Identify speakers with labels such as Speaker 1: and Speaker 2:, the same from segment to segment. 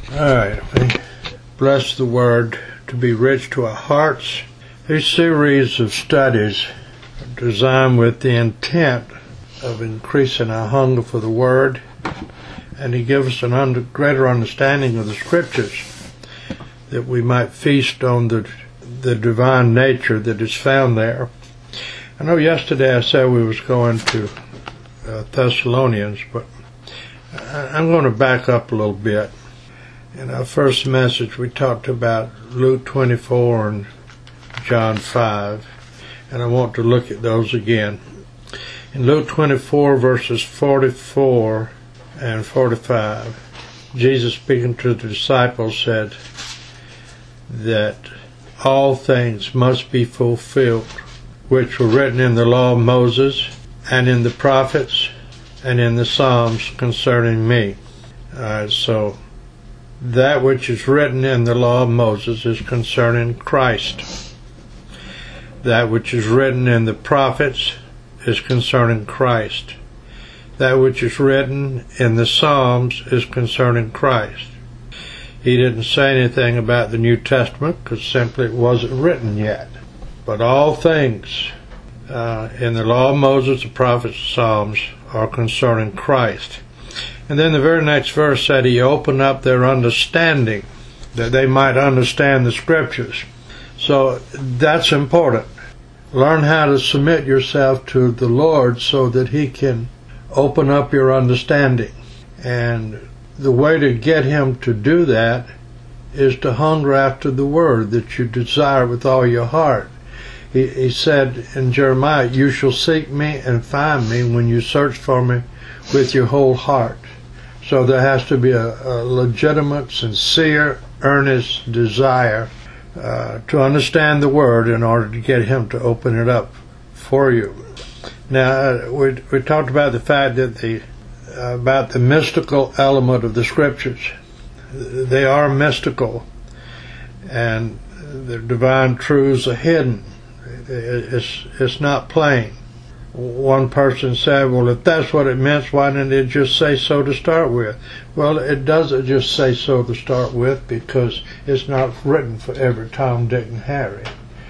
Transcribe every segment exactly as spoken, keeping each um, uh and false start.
Speaker 1: Alright, we bless the Word to be rich to our hearts. These series of studies are designed with the intent of increasing our hunger for the Word, and He gives us an under, greater understanding of the Scriptures, that we might feast on the, the divine nature that is found there. I know yesterday I said we was going to uh, Thessalonians, but I, I'm going to back up a little bit. In our first message, we talked about Luke twenty-four and John five, and I want to look at those again. In Luke twenty-four, verses forty-four and forty-five, Jesus, speaking to the disciples, said that all things must be fulfilled, which were written in the law of Moses, and in the prophets, and in the Psalms concerning me. Uh, so, that which is written in the law of Moses is concerning Christ. That which is written in the prophets is concerning Christ. That which is written in the Psalms is concerning Christ. He didn't say anything about the New Testament because simply it wasn't written yet. But all things uh, in the law of Moses, the prophets, the Psalms are concerning Christ. And then the very next verse said He opened up their understanding, that they might understand the Scriptures. So that's important. Learn how to submit yourself to the Lord so that He can open up your understanding. And the way to get Him to do that is to hunger after the Word that you desire with all your heart. He, he said in Jeremiah, "You shall seek me and find me when you search for me with your whole heart." So there has to be a, a legitimate, sincere, earnest desire uh, to understand the Word in order to get Him to open it up for you. Now, we, we talked about the fact that the uh, about the mystical element of the Scriptures. They are mystical, and the divine truths are hidden. It's it's not plain. One person said, well, if that's what it meant, why didn't it just say so to start with? Well, it doesn't just say so to start with because it's not written for every Tom, Dick, and Harry.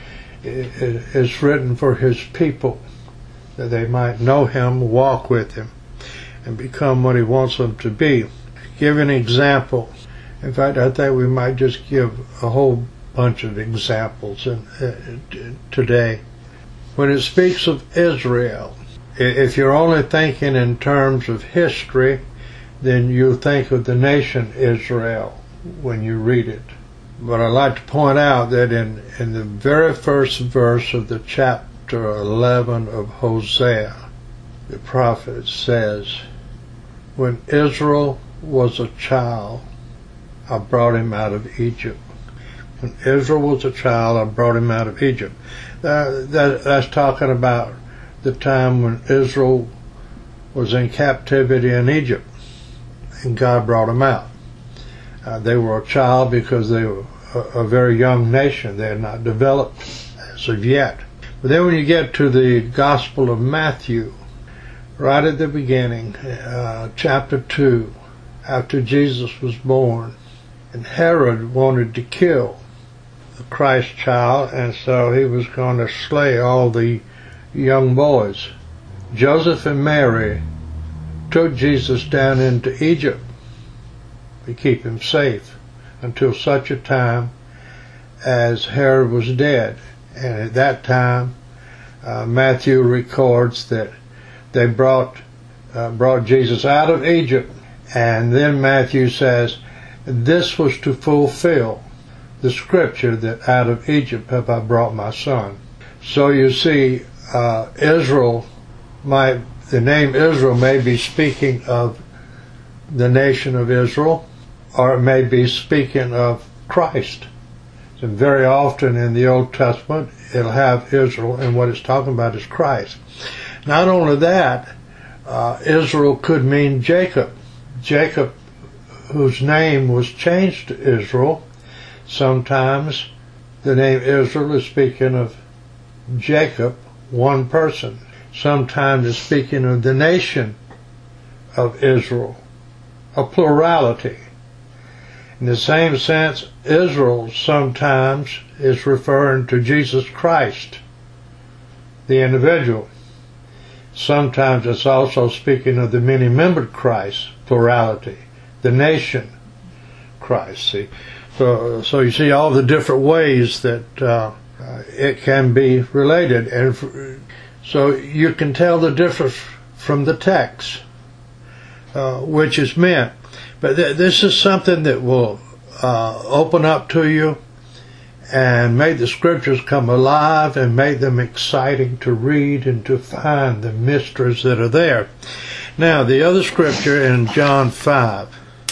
Speaker 1: It's written for His people, that they might know Him, walk with Him, and become what He wants them to be. Give an example. In fact, I think we might just give a whole bunch of examples in, uh, today. When it speaks of Israel, if you're only thinking in terms of history, then you'll think of the nation Israel when you read it. But I'd like to point out that in, in the very first verse of the chapter eleven of Hosea, the prophet says, "When Israel was a child, I brought him out of Egypt." When Israel was a child, I brought him out of Egypt. Uh, that, that's talking about the time when Israel was in captivity in Egypt, and God brought them out. Uh, they were a child because they were a, a very young nation. They had not developed as of yet. But then when you get to the Gospel of Matthew, right at the beginning, uh, chapter two, after Jesus was born, and Herod wanted to kill the Christ child, and so he was going to slay all the young boys. Joseph and Mary took Jesus down into Egypt to keep him safe until such a time as Herod was dead. And at that time, uh, Matthew records that they brought uh, brought Jesus out of Egypt, and then Matthew says, "This was to fulfill the scripture that out of Egypt have I brought my son." So you see, uh, Israel might, the name Israel may be speaking of the nation of Israel, or it may be speaking of Christ. And very often in the Old Testament, it'll have Israel, and what it's talking about is Christ. Not only that, uh, Israel could mean Jacob. Jacob, whose name was changed to Israel. Sometimes the name Israel is speaking of Jacob, one person. Sometimes it's speaking of the nation of Israel, a plurality. In the same sense, Israel sometimes is referring to Jesus Christ, the individual. Sometimes it's also speaking of the many-membered Christ, plurality, the nation Christ. See, so so you see all the different ways that uh, it can be related, and f- so you can tell the difference from the text, uh, which is meant. But th- this is something that will uh, open up to you and make the scriptures come alive and make them exciting to read and to find the mysteries that are there. Now, the other scripture in John five,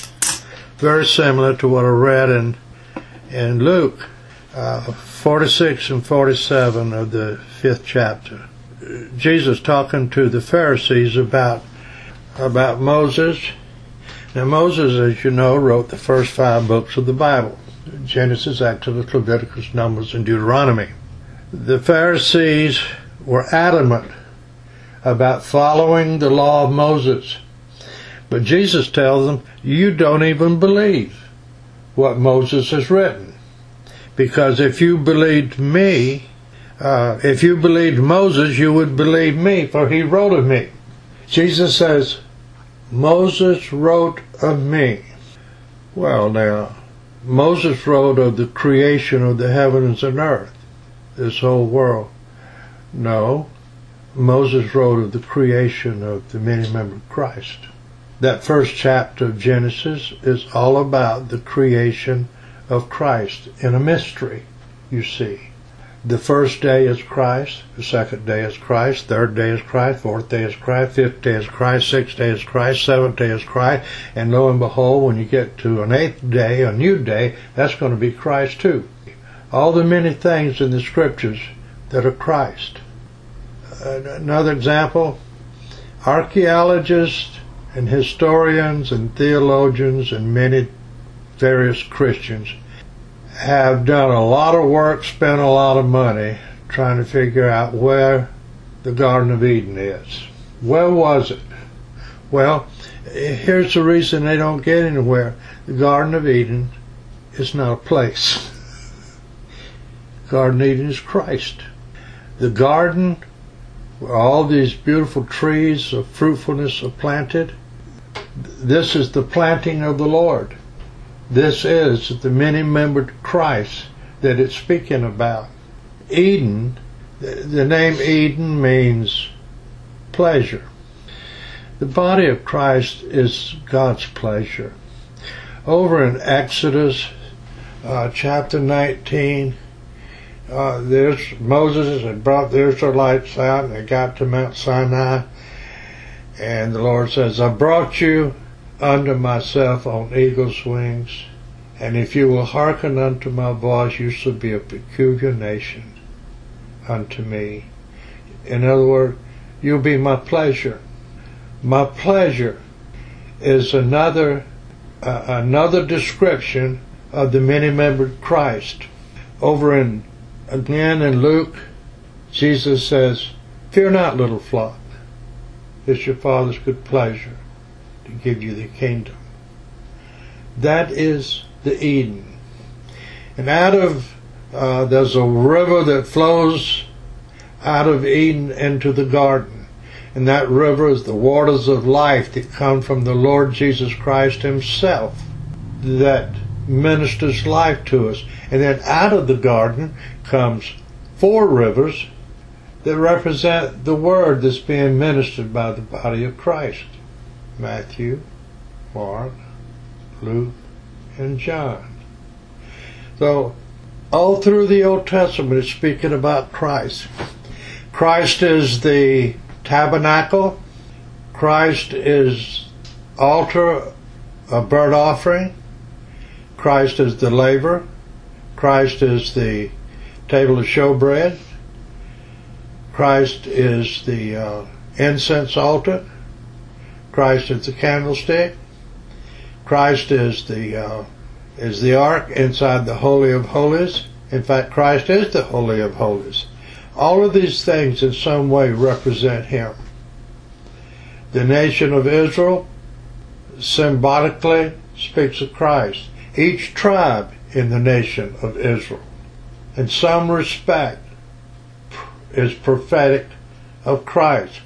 Speaker 1: very similar to what I read in, in Luke, uh, forty-six and forty-seven of the fifth chapter. Jesus talking to the Pharisees about, about Moses. Now, Moses, as you know, wrote the first five books of the Bible: Genesis, Exodus, Leviticus, Numbers, and Deuteronomy. The Pharisees were adamant about following the law of Moses. But Jesus tells them, you don't even believe what Moses has written. Because if you believed me, uh, if you believed Moses, you would believe me, for he wrote of me. Jesus says, Moses wrote of me. Well, now, Moses wrote of the creation of the heavens and earth, this whole world. No, Moses wrote of the creation of the many-membered Christ. That first chapter of Genesis is all about the creation of Christ in a mystery, you see. The first day is Christ, the second day is Christ, third day is Christ, fourth day is Christ, fifth day is Christ, sixth day is Christ, seventh day is Christ, and lo and behold, when you get to an eighth day, a new day, that's going to be Christ too. All the many things in the scriptures that are Christ. Another example, archaeologists and historians and theologians and many various Christians have done a lot of work, spent a lot of money trying to figure out where the Garden of Eden is. Where was it? Well, here's the reason they don't get anywhere. The Garden of Eden is not a place. The Garden of Eden is Christ. The garden where all these beautiful trees of fruitfulness are planted, this is the planting of the Lord. This is the many-membered Christ that it's speaking about. Eden, the name Eden means pleasure. The body of Christ is God's pleasure. Over in Exodus uh, chapter nineteen, uh, there's Moses had brought the Israelites out and they got to Mount Sinai, and the Lord says, I brought you unto myself on eagle's wings, and if you will hearken unto my voice, you shall be a peculiar nation unto me. In other words, you'll be my pleasure. My pleasure is another uh, another description of the many-membered Christ. Over in again in Luke, Jesus says, fear not, little flock, it's your Father's good pleasure to give you the kingdom. That is the Eden. And out of, uh, there's a river that flows out of Eden into the garden. And that river is the waters of life that come from the Lord Jesus Christ himself, that ministers life to us. And then out of the garden comes four rivers that represent the word that's being ministered by the body of Christ. Matthew, Mark, Luke, and John. So, all through the Old Testament it's speaking about Christ. Christ is the tabernacle. Christ is altar, a burnt offering. Christ is the laver. Christ is the table of showbread. Christ is the uh, incense altar. Christ is the candlestick. Christ is the uh, is the ark inside the Holy of Holies. In fact, Christ is the Holy of Holies. All of these things in some way represent him. The nation of Israel symbolically speaks of Christ. each tribe in the nation of Israel. In some respect, is prophetic of Christ.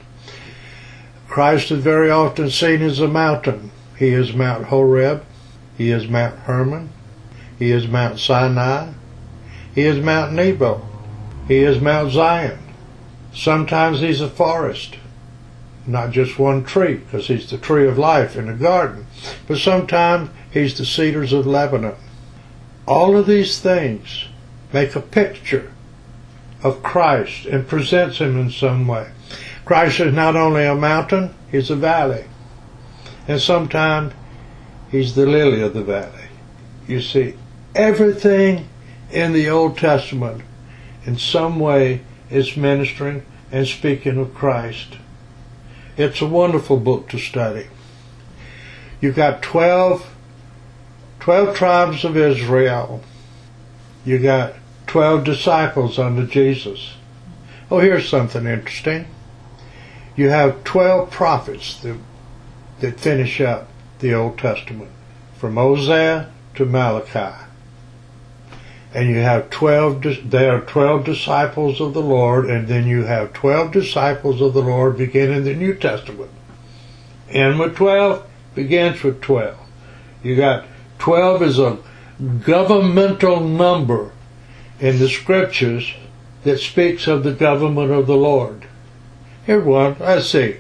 Speaker 1: Christ is very often seen as a mountain. He is Mount Horeb. He is Mount Hermon. He is Mount Sinai. He is Mount Nebo. He is Mount Zion. Sometimes he's a forest. Not just one tree, because he's the tree of life in the garden. But sometimes he's the cedars of Lebanon. All of these things make a picture of Christ and presents him in some way. Christ is not only a mountain, he's a valley. And sometimes he's the lily of the valley. You see, everything in the Old Testament in some way is ministering and speaking of Christ. It's a wonderful book to study. You've got twelve, twelve tribes of Israel. You got twelve disciples under Jesus. Oh, here's something interesting. You have twelve prophets that, that finish up the Old Testament, from Hosea to Malachi. And you have twelve, there are twelve disciples of the Lord, and then you have twelve disciples of the Lord beginning the New Testament. End with twelve, begins with twelve. You got twelve is a governmental number in the scriptures that speaks of the government of the Lord. Here's one, let's see.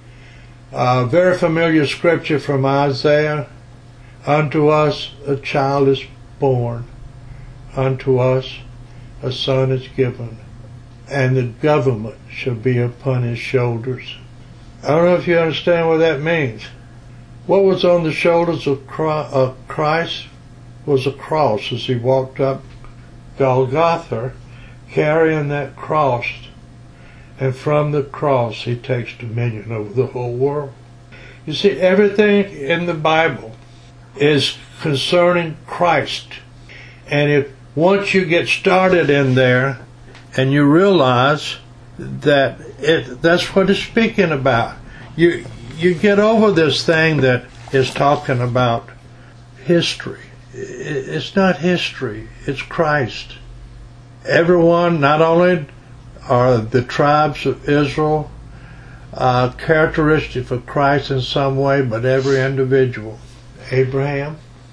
Speaker 1: A very familiar scripture from Isaiah. Unto us a child is born. Unto us a son is given, and the government shall be upon his shoulders. I don't know if you understand what that means. What was on the shoulders of Christ was a cross as he walked up Golgotha, carrying that cross, and from the cross he takes dominion over the whole world. You see, everything in the Bible is concerning Christ. And if once you get started in there and you realize that it, that's what it's speaking about, you you get over this thing that is talking about history. It's not history, it's Christ. Everyone, not only are the tribes of Israel uh, characteristic of Christ in some way, but every individual. Abraham,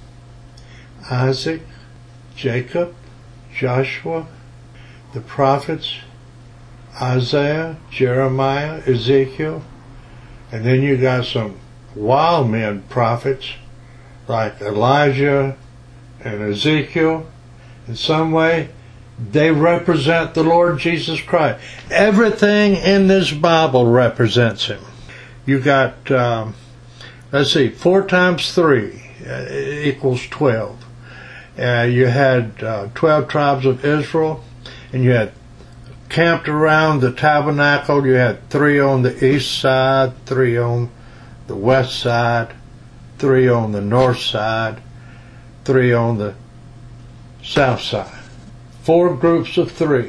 Speaker 1: Isaac, Jacob, Joshua, the prophets, Isaiah, Jeremiah, Ezekiel, and then you got some wild men prophets like Elijah and Ezekiel. In some way, they represent the Lord Jesus Christ. Everything in this Bible represents him. You got, um, let's see, four times three uh, equals twelve. Uh, you had uh, twelve tribes of Israel, and you had camped around the tabernacle. You had three on the east side, three on the west side, three on the north side, three on the south side. Four groups of three.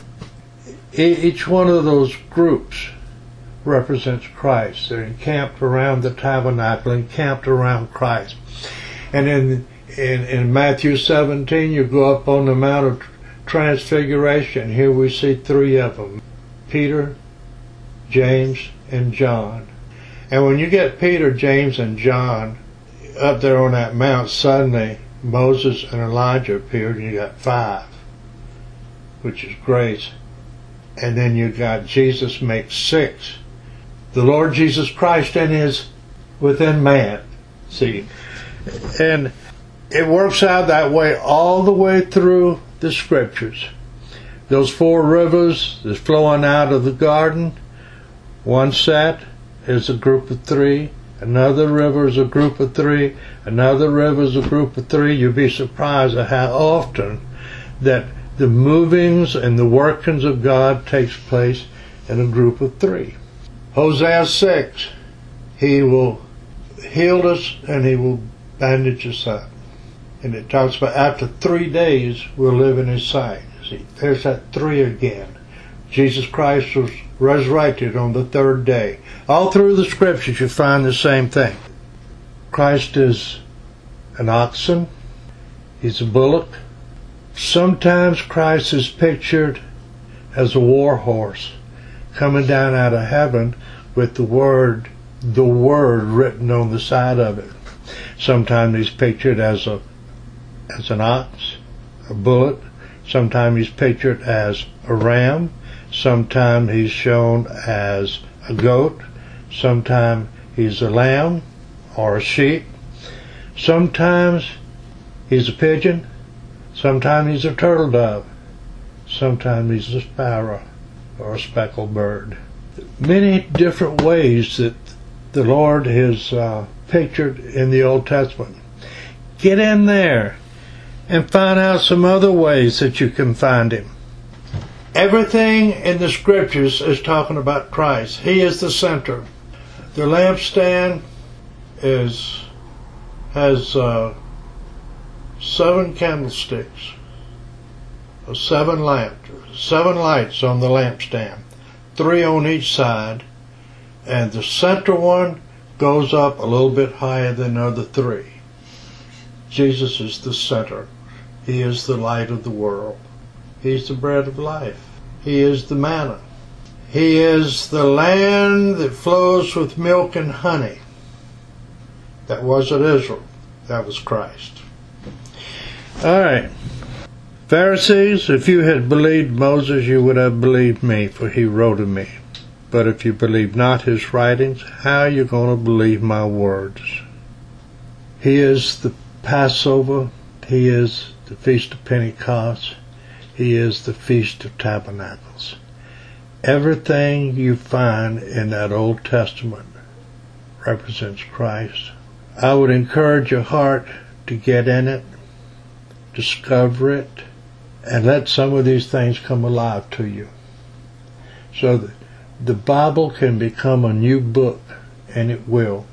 Speaker 1: Each one of those groups represents Christ. They're encamped around the tabernacle, encamped around Christ. And in In, in Matthew seventeen, you go up on the Mount of Transfiguration. Here we see three of them, Peter, James, and John. And when you get Peter, James, and John up there on that mount, suddenly Moses and Elijah appeared, and you got five, which is grace. And then you got Jesus makes six. The Lord Jesus Christ and is within man. See? And it works out that way all the way through the scriptures. Those four rivers that's flowing out of the garden, one set is a group of three, another river is a group of three, another river is a group of three. You'd be surprised at how often that the movings and the workings of God takes place in a group of three. Hosea six, he will heal us and he will bandage us up. And it talks about after three days we'll live in his sight. See, there's that three again. Jesus Christ was resurrected on the third day. All through the scriptures you find the same thing. Christ is an oxen. He's a bullock. Sometimes Christ is pictured as a war horse coming down out of heaven with the word, the word written on the side of it. Sometimes he's pictured as a as an ox, a bullock. Sometimes he's pictured as a ram. Sometimes he's shown as a goat. Sometimes he's a lamb or a sheep. Sometimes he's a pigeon. Sometimes he's a turtle dove. Sometimes he's a sparrow or a speckled bird. Many different ways that the Lord is uh, pictured in the Old Testament. Get in there and find out some other ways that you can find him. Everything in the scriptures is talking about Christ. He is the center. The lampstand is has uh, seven candlesticks, seven lamps, seven lights on the lampstand, three on each side, and the center one goes up a little bit higher than the other three. Jesus is the center. He is the light of the world. He's the bread of life. He is the manna. He is the land that flows with milk and honey. That wasn't Israel. That was Christ. All right. Pharisees, if you had believed Moses, you would have believed me, for he wrote of me. But if you believe not his writings, how are you going to believe my words? He is the Passover. He is the Feast of Pentecost. He is the Feast of Tabernacles. Everything you find in that Old Testament represents Christ. I would encourage your heart to get in it, discover it, and let some of these things come alive to you. So that the Bible can become a new book, and it will.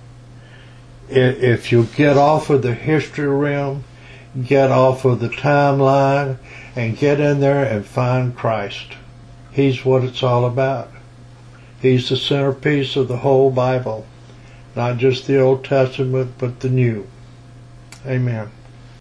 Speaker 1: If you get off of the history realm, get off of the timeline, and get in there and find Christ. He's what it's all about. He's the centerpiece of the whole Bible. Not just the Old Testament, but the New. Amen.